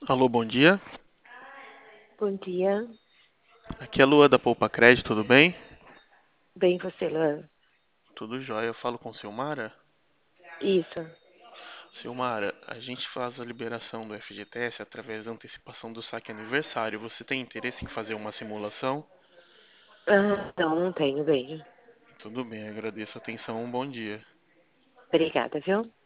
Alô, bom dia. Bom dia. Aqui é a Lua da Poupa Crédito, tudo bem? Bem você, Luan? Tudo jóia. Eu falo com Silmara. Isso. Silmara, a gente faz a liberação do FGTS através da antecipação do saque aniversário. Você tem interesse em fazer uma simulação? Ah, não tenho bem. Tudo bem, agradeço a atenção. Um bom dia. Obrigada, viu?